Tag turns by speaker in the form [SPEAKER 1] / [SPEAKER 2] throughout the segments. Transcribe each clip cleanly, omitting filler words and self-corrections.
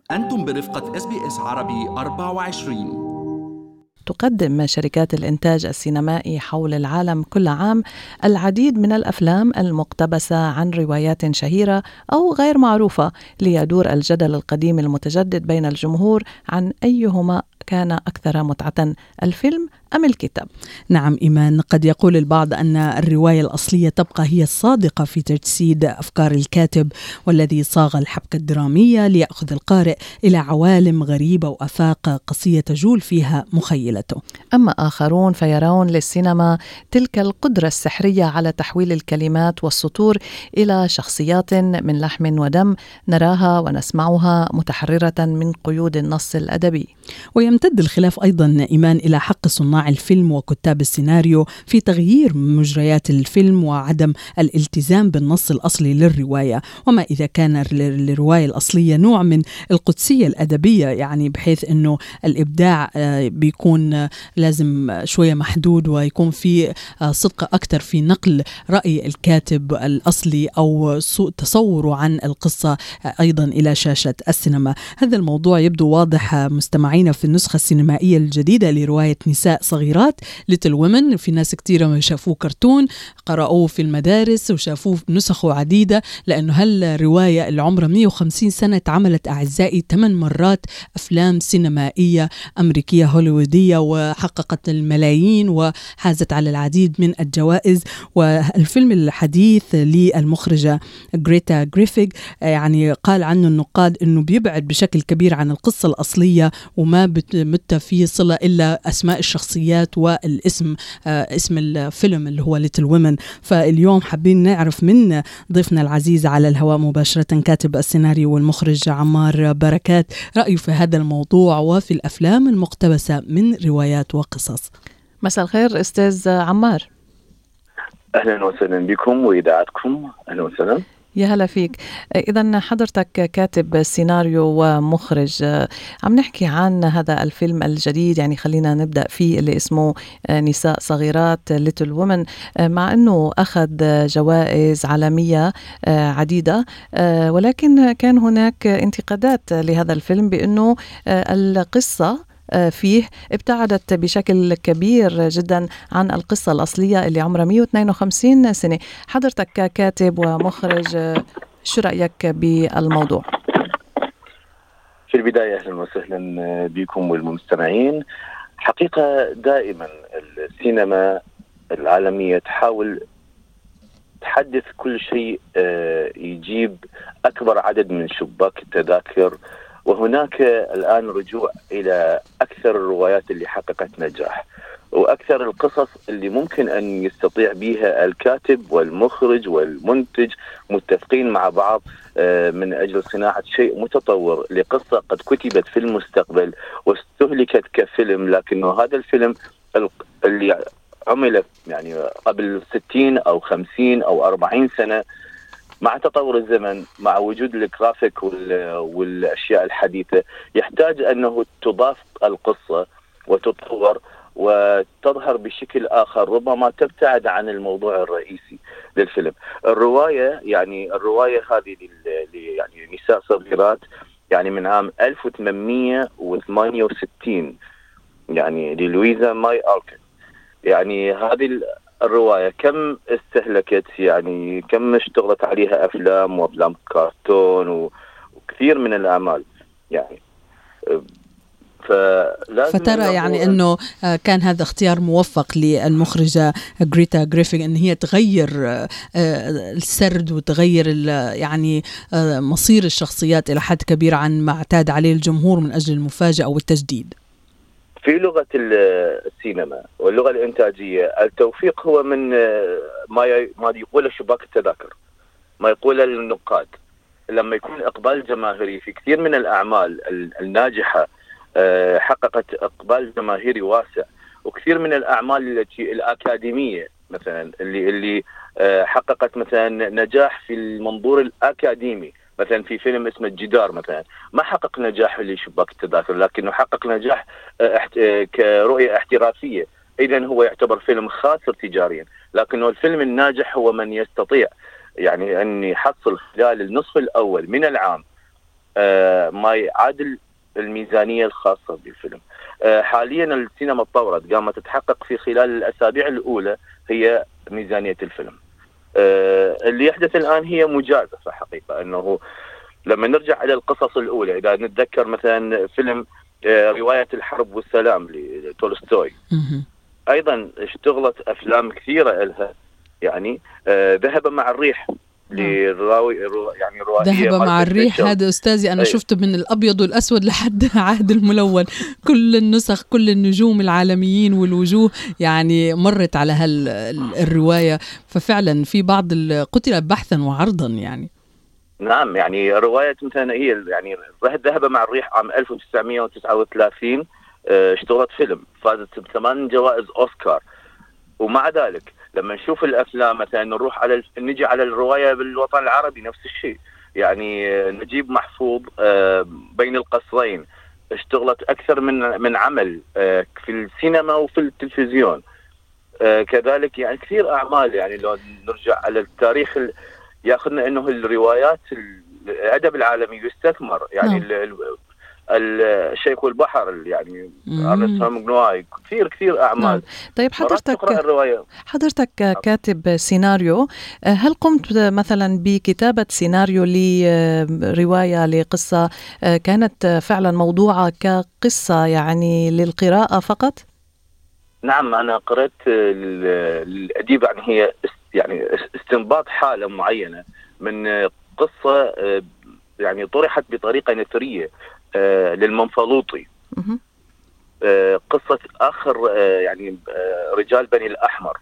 [SPEAKER 1] أنتم برفقة SBS عربي 24.
[SPEAKER 2] تقدم شركات الإنتاج السينمائي حول العالم كل عام العديد من الأفلام المقتبسة عن روايات شهيرة أو غير معروفة، ليدور الجدل القديم المتجدد بين الجمهور عن أيهما كان أكثر متعة، الفيلم أم الكتاب.
[SPEAKER 3] نعم إيمان، قد يقول البعض أن الرواية الأصلية تبقى هي الصادقة في تجسيد أفكار الكاتب، والذي صاغ الحبكة الدرامية ليأخذ القارئ إلى عوالم غريبة وأفاق قصية تجول فيها مخيلته.
[SPEAKER 2] أما آخرون فيرون للسينما تلك القدرة السحرية على تحويل الكلمات والسطور إلى شخصيات من لحم ودم نراها ونسمعها متحررة من قيود النص الأدبي.
[SPEAKER 3] ويمتد الخلاف أيضا إيمان إلى حق صناع الفيلم وكتاب السيناريو في تغيير مجريات الفيلم وعدم الالتزام بالنص الأصلي للرواية، وما إذا كان الرواية الأصلية نوع من القدسية الأدبية، يعني بحيث أنه الإبداع بيكون لازم شوية محدود ويكون في صدق أكثر في نقل رأي الكاتب الأصلي أو تصوره عن القصة أيضا إلى شاشة السينما. هذا الموضوع يبدو واضح مستمعينا في النسخة السينمائية الجديدة لرواية نساء صغيرات Little Women. في ناس كتيرة ما شافوه كرتون، قرأوه في المدارس وشافوه نسخه عديدة، لأنه هالرواية اللي عمرها 150 سنة اتعملت أعزائي 8 مرات أفلام سينمائية أمريكية هوليوودية وحققت الملايين وحازت على العديد من الجوائز. والفيلم الحديث للمخرجة غريتا جريفيغ يعني قال عنه النقاد أنه بيبعد بشكل كبير عن القصة الأصلية وما بتمت في صلة إلا أسماء الشخصيات والاسم اسم الفيلم اللي هو Little Women. فاليوم حابين نعرف من ضيفنا العزيز على الهواء مباشرة كاتب السيناريو والمخرج عمار بركات رأيه في هذا الموضوع وفي الأفلام المقتبسة من روايات وقصص.
[SPEAKER 2] مساء الخير أستاذ عمار.
[SPEAKER 4] أهلا وسهلا بكم وإذاعتكم. أهلا وسهلا.
[SPEAKER 2] يا هلا فيك. إذن حضرتك كاتب سيناريو ومخرج، عم نحكي عن هذا الفيلم الجديد، يعني خلينا نبدأ فيه، اللي اسمه نساء صغيرات Little Women، مع أنه أخذ جوائز عالمية عديدة، ولكن كان هناك انتقادات لهذا الفيلم بأنه القصة فيه ابتعدت بشكل كبير جدا عن القصة الأصلية اللي عمرها 152 سنة. حضرتك ككاتب ومخرج شو رأيك بالموضوع؟
[SPEAKER 4] في البداية أهلا وسهلا بكم والمستمعين. حقيقة دائما السينما العالمية تحاول تحدث كل شيء يجيب أكبر عدد من شباك التذاكر، وهناك الآن رجوع إلى أكثر الروايات اللي حققت نجاح وأكثر القصص اللي ممكن أن يستطيع بها الكاتب والمخرج والمنتج متفقين مع بعض من أجل صناعة شيء متطور لقصة قد كتبت في المستقبل واستهلكت كفيلم، لكنه هذا الفيلم اللي عمل يعني قبل 60 أو 50 أو 40 سنة، مع تطور الزمن مع وجود الجرافيك والأشياء الحديثة، يحتاج أنه تضاف القصة وتطور وتظهر بشكل آخر ربما تبتعد عن الموضوع الرئيسي للفيلم. الرواية هذه يعني نساء صغيرات يعني من عام 1868 يعني للويزا ماي ألكن. يعني هذه الرواية كم استهلكت، يعني كم اشتغلت عليها أفلام وأفلام كرتون وكثير من الأعمال يعني.
[SPEAKER 3] فترى يعني أنه كان هذا اختيار موفق للمخرجة غريتا جريفيغ أن هي تغير السرد وتغير يعني مصير الشخصيات إلى حد كبير عن ما اعتاد عليه الجمهور من أجل المفاجأة والتجديد.
[SPEAKER 4] في لغة السينما واللغة الإنتاجية التوفيق هو من ما يقوله شباك التذاكر، ما يقوله النقاد. لما يكون إقبال جماهيري في كثير من الأعمال الناجحة حققت إقبال جماهيري واسع، وكثير من الأعمال التي الأكاديمية مثلا اللي حققت مثلا نجاح في المنظور الأكاديمي، مثلا في فيلم اسمه الجدار مثلا ما حقق نجاح لشباك التذاكر، لكنه حقق نجاح كرؤية احترافية. إذن هو يعتبر فيلم خاسر تجاريا، لكنه الفيلم الناجح هو من يستطيع يعني أن يحصل خلال النصف الأول من العام ما يعادل الميزانية الخاصة بالفيلم. حاليا السينما اتطورت، قامت تتحقق في خلال الأسابيع الأولى هي ميزانية الفيلم. اللي يحدث الآن هي مجازفة حقيقة، أنه لما نرجع إلى القصص الأولى، إذا نتذكر مثلا فيلم رواية الحرب والسلام لتولستوي، أيضا اشتغلت أفلام كثيرة إلها، يعني ذهب مع الريح للراوي، يعني
[SPEAKER 3] ذهب مع الريح. هذا أستاذي أنا شفته من الأبيض والأسود لحد عهد الملون، كل النسخ، كل النجوم العالميين والوجوه يعني مرت على الرواية. ففعلا في بعض قتل بحثا وعرضا يعني.
[SPEAKER 4] نعم، يعني رواية مثلا هي يعني ذهب مع الريح عام 1939 اشتغلت فيلم، فازت ب8 جوائز أوسكار. ومع ذلك لما نشوف الأفلام مثلا نروح نجي على الرواية بالوطن العربي نفس الشيء، يعني نجيب محفوظ بين القصرين اشتغلت أكثر من عمل في السينما وفي التلفزيون. كذلك يعني كثير أعمال، يعني لو نرجع على التاريخ ياخذنا انه الروايات الادب العالمي يستثمر، يعني الشيخ والبحر، يعني أرنست هامينغواي، كثير اعمال.
[SPEAKER 2] طيب حضرتك كاتب سيناريو، هل قمت مثلا بكتابة سيناريو لرواية لقصة كانت فعلا موضوعة كقصة يعني للقراءة فقط؟
[SPEAKER 4] نعم، انا قرأت الأديب، يعني هي يعني استنباط حالة معينة من قصة يعني طرحت بطريقة نثرية للمنفلوطي، قصة آخر يعني رجال بني الأحمر.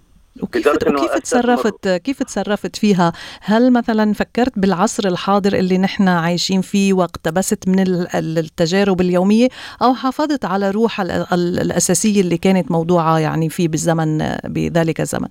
[SPEAKER 2] كيف تصرفت فيها؟ هل مثلا فكرت بالعصر الحاضر اللي نحن عايشين فيه واقتبست من التجارب اليومية، أو حافظت على روح الأساسية اللي كانت موضوعة يعني في بذلك الزمن؟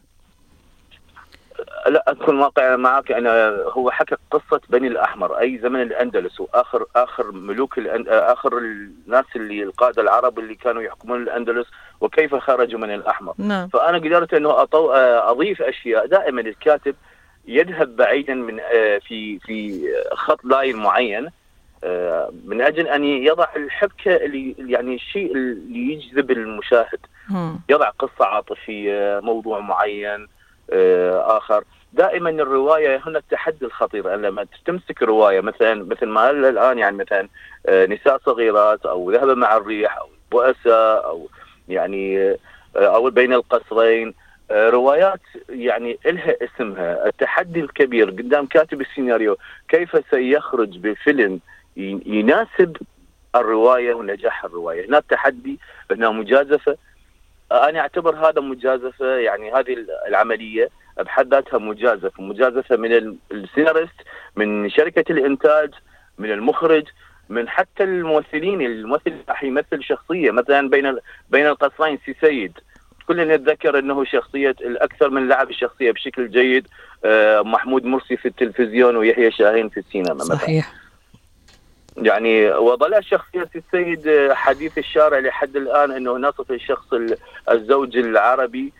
[SPEAKER 4] لا، أكون واقعي معك. أنا هو حكى قصة بني الأحمر، أي زمن الأندلس، وآخر ملوك آخر الناس اللي القادة العرب اللي كانوا يحكمون الأندلس وكيف خرجوا من الأحمر.
[SPEAKER 2] نعم.
[SPEAKER 4] فأنا قدرت أنه أضيف أشياء. دائما الكاتب يذهب بعيدا من في خط لاين معين من أجل أن يضع الحبكة اللي يعني الشيء اللي يجذب المشاهد. يضع قصة عاطفية، موضوع معين آخر. دائما الرواية هنا التحدي الخطير، أن لما تمسك رواية مثل ما الآن، يعني مثلا نساء صغيرات، أو ذهب مع الريح، أو بؤساء، أو يعني أو بين القصرين، روايات يعني إلها اسمها. التحدي الكبير قدام كاتب السيناريو كيف سيخرج بفيلم يناسب الرواية ونجاح الرواية. هنا التحدي، هنا مجازفة. أنا أعتبر هذا مجازفة، يعني هذه العملية بحد ذاتها مجازفة من السيناريست، من شركة الإنتاج، من المخرج، من حتى الممثل راح يمثل شخصية. مثلا بين القصرين سي سيد، كلنا نتذكر أنه شخصية الأكثر من لعب الشخصية بشكل جيد محمود مرسي في التلفزيون ويحيى شاهين في السينما.
[SPEAKER 3] صحيح.
[SPEAKER 4] يعني وظل شخصية السيد حديث الشارع لحد الآن، أنه نصف الشخص الزوج العربي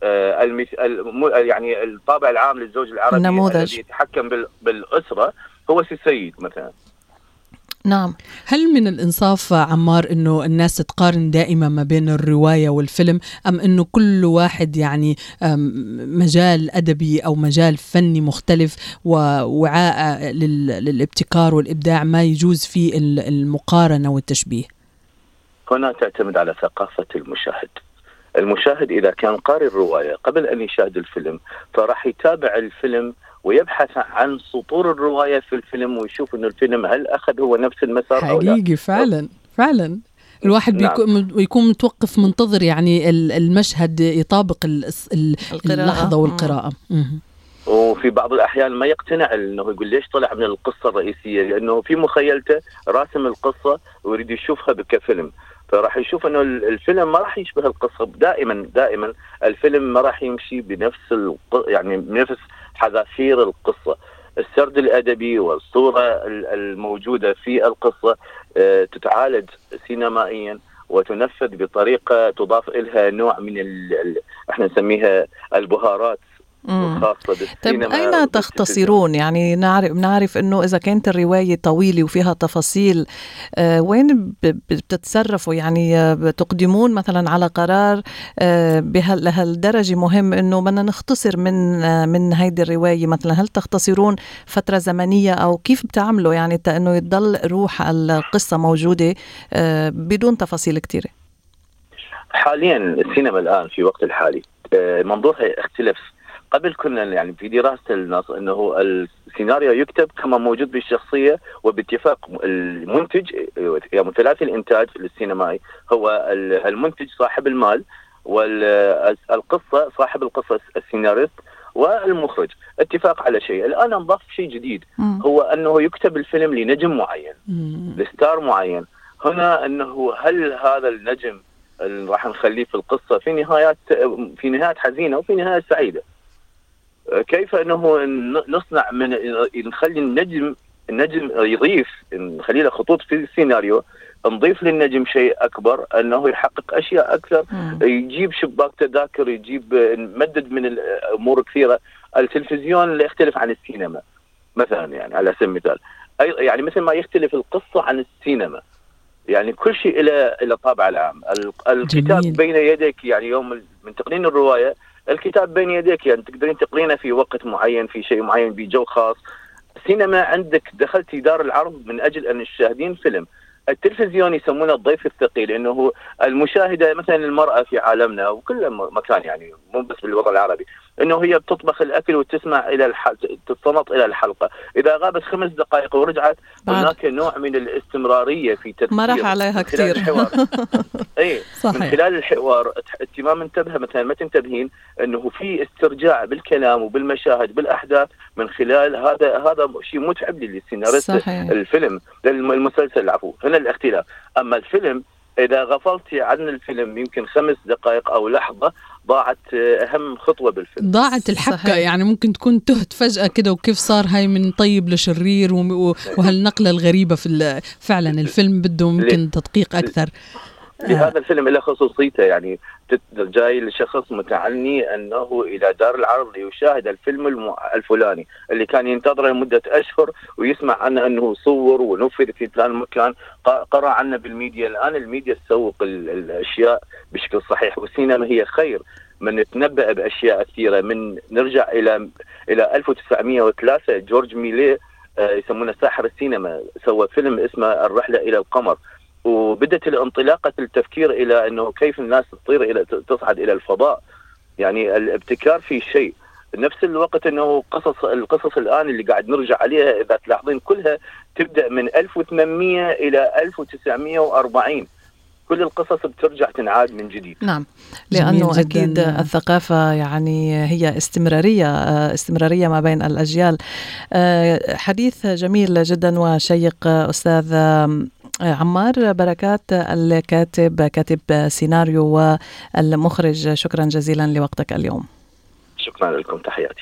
[SPEAKER 4] يعني الطابع العام للزوج العربي
[SPEAKER 2] النموذج
[SPEAKER 4] الذي يتحكم بالأسرة هو السيد مثلا.
[SPEAKER 3] نعم. هل من الإنصاف عمار أنه الناس تقارن دائما ما بين الرواية والفيلم، أم أنه كل واحد يعني مجال أدبي أو مجال فني مختلف ووعاء للابتكار والإبداع ما يجوز فيه المقارنة والتشبيه؟
[SPEAKER 4] هنا تعتمد على ثقافة المشاهد إذا كان قارئ الرواية قبل أن يشاهد الفيلم فراح يتابع الفيلم ويبحث عن سطور الرواية في الفيلم، ويشوف أن الفيلم هل أخذ هو نفس المسار أو لا.
[SPEAKER 3] حقيقي فعلا الواحد يكون متوقف منتظر يعني المشهد يطابق اللحظة والقراءة.
[SPEAKER 4] وفي بعض الأحيان ما يقتنع، أنه يقول ليش طلع من القصة الرئيسية، لأنه في مخيلته راسم القصة ويريد يشوفها كفيلم، فراح يشوف أنه الفيلم ما راح يشبه القصة. دائما الفيلم ما راح يمشي يعني بنفس حذافير القصة. السرد الأدبي والصورة الموجودة في القصة تتعالج سينمائيا وتنفذ بطريقة تضاف إلها نوع من احنا نسميها البهارات وخاصة بالسينما.
[SPEAKER 2] طيب أين تختصرون؟ يعني نعرف أنه إذا كانت الرواية طويلة وفيها تفاصيل وين بتتصرفوا؟ يعني بتقدمون مثلا على قرار لهالدرجة مهم أنه بدنا نختصر من هيدي الرواية مثلا؟ هل تختصرون فترة زمنية أو كيف بتعملوا يعني أنه يضل روح القصة موجودة بدون تفاصيل كتيرة؟
[SPEAKER 4] حاليا السينما الآن في وقت الحالي منظورها اختلف. قبل كنا يعني في دراسة النص أنه السيناريو يكتب كما موجود بالشخصية وباتفاق المنتج، يعني ثلاثي الإنتاج السينمائي هو المنتج صاحب المال، والقصة صاحب القصة السيناريست، والمخرج اتفاق على شيء. الآن انضاف شيء جديد هو أنه يكتب الفيلم لنجم معين، لستار معين. هنا أنه هل هذا النجم راح نخليه في القصة في نهايات حزينة وفي نهاية سعيدة؟ كيف أنه نصنع نخلي النجم يضيف، نخلي له خطوط في السيناريو، نضيف للنجم شيء أكبر، أنه يحقق أشياء أكثر، يجيب شباك تذاكر، يجيب مدد من الأمور كثيرة. التلفزيون اللي يختلف عن السينما مثلا، يعني على سبيل المثال، يعني مثل ما يختلف القصة عن السينما، يعني كل شيء إلى طابع العام. الكتاب
[SPEAKER 3] جميل.
[SPEAKER 4] بين يديك، يعني يوم من تقنين الرواية الكتاب بين يديك، يعني تقدرين تقرينه في وقت معين، في شيء معين، بجو خاص. السينما عندك دخلتي دار العرض من أجل أن تشاهدين فيلم. التلفزيون يسمونه الضيف الثقيل، انه المشاهده مثلا المراه في عالمنا وكل مكان، يعني مو بس بالوطن العربي، انه هي بتطبخ الاكل وتسمع الى تستنط الى الحلقه. اذا غابت 5 دقائق ورجعت هناك نوع من الاستمراريه في تفكير،
[SPEAKER 2] ما راح عليها كثير.
[SPEAKER 4] اي من خلال الحوار انت ما منتبهه، مثلا ما تنتبهين انه في استرجاع بالكلام وبالمشاهد بالاحداث من خلال هذا شيء متعب للسيناريست الفيلم المسلسل. العفو، هنا الاختلاف. اما الفيلم اذا غفلتي عن الفيلم يمكن 5 دقائق او لحظه ضاعت اهم خطوه بالفيلم،
[SPEAKER 3] ضاعت الحبكه. يعني ممكن تكون تهت فجاه كده وكيف صار هاي من طيب لشرير، وهالنقله الغريبه في فعلا الفيلم بده ممكن تدقيق اكثر.
[SPEAKER 4] لهذا الفيلم له خصوصيته، يعني جاي لشخص متعني أنه إلى دار العرض ليشاهد الفيلم الفلاني اللي كان ينتظره لمدة أشهر ويسمع عنه أنه صور ونفذ في فلان مكان، قرأ عنه بالميديا. الآن الميديا تسوق الأشياء بشكل صحيح، والسينما هي خير من نتنبأ بأشياء كثيرة. من نرجع إلى 1903 جورج ميلي يسمونه ساحر السينما، سوى فيلم اسمه الرحلة إلى القمر، وبدت الانطلاقة التفكير إلى أنه كيف الناس تصعد إلى الفضاء. يعني الابتكار في شيء. نفس الوقت أنه القصص الآن اللي قاعد نرجع عليها إذا تلاحظين كلها تبدأ من 1800 إلى 1940. كل القصص بترجع تنعاد من جديد.
[SPEAKER 2] نعم، لأنه أكيد الثقافة يعني هي استمرارية ما بين الأجيال. حديث جميل جدا وشيق أستاذ عمار بركات، كاتب سيناريو والمخرج، شكرا جزيلا لوقتك اليوم.
[SPEAKER 4] شكرا لكم، تحياتي.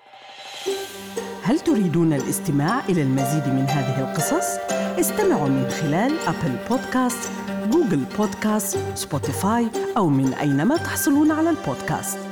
[SPEAKER 5] هل تريدون الاستماع إلى المزيد من هذه القصص؟ استمعوا من خلال أبل بودكاست، جوجل بودكاست، سبوتيفاي أو من أينما تحصلون على البودكاست.